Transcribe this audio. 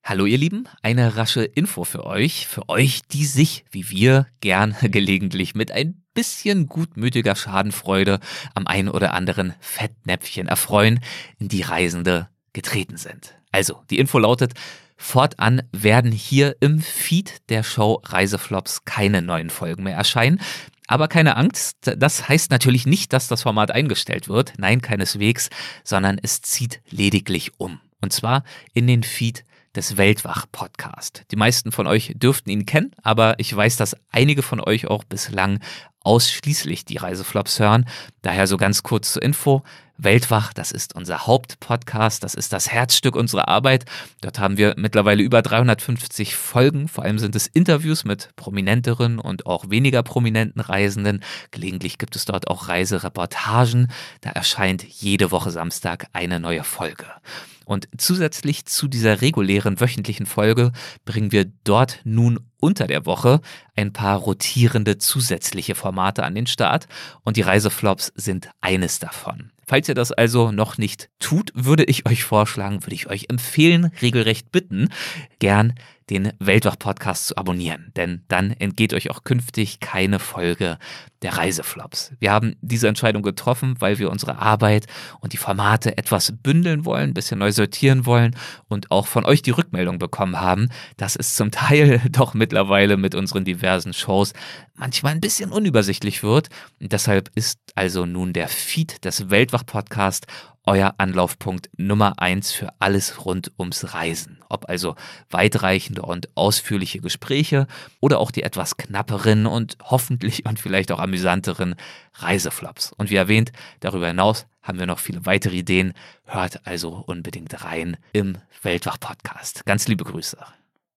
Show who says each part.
Speaker 1: Hallo ihr Lieben, eine rasche Info für euch, die sich, wie wir, gern gelegentlich mit ein bisschen gutmütiger Schadenfreude am ein oder anderen Fettnäpfchen erfreuen, in die Reisende getreten sind. Also, die Info lautet: Fortan werden hier im Feed der Show Reiseflops keine neuen Folgen mehr erscheinen. Aber keine Angst, das heißt natürlich nicht, dass das Format eingestellt wird. Nein, keineswegs, sondern es zieht lediglich um. Und zwar in den Feed des Weltwach-Podcast. Die meisten von euch dürften ihn kennen, aber ich weiß, dass einige von euch auch bislang ausschließlich die Reiseflops hören. Daher so ganz kurz zur Info: Weltwach, das ist unser Hauptpodcast, das ist das Herzstück unserer Arbeit. Dort haben wir mittlerweile über 350 Folgen, vor allem sind es Interviews mit prominenteren und auch weniger prominenten Reisenden. Gelegentlich gibt es dort auch Reisereportagen, da erscheint jede Woche Samstag eine neue Folge. Und zusätzlich zu dieser regulären wöchentlichen Folge bringen wir dort nun unter der Woche ein paar rotierende zusätzliche Formate an den Start und die Reiseflops sind eines davon. Falls ihr das also noch nicht tut, würde ich euch empfehlen, regelrecht bitten, gern den Weltwach-Podcast zu abonnieren, denn dann entgeht euch auch künftig keine Folge der Reiseflops. Wir haben diese Entscheidung getroffen, weil wir unsere Arbeit und die Formate etwas bündeln wollen, ein bisschen neu sortieren wollen und auch von euch die Rückmeldung bekommen haben, dass es zum Teil doch mittlerweile mit unseren diversen Shows manchmal ein bisschen unübersichtlich wird. Und deshalb ist also nun der Feed des Weltwach-Podcast euer Anlaufpunkt Nummer 1 für alles rund ums Reisen. Ob also weitreichende und ausführliche Gespräche oder auch die etwas knapperen und hoffentlich und vielleicht auch amüsanteren Reiseflops. Und wie erwähnt, darüber hinaus haben wir noch viele weitere Ideen. Hört also unbedingt rein im Weltwach-Podcast. Ganz liebe Grüße.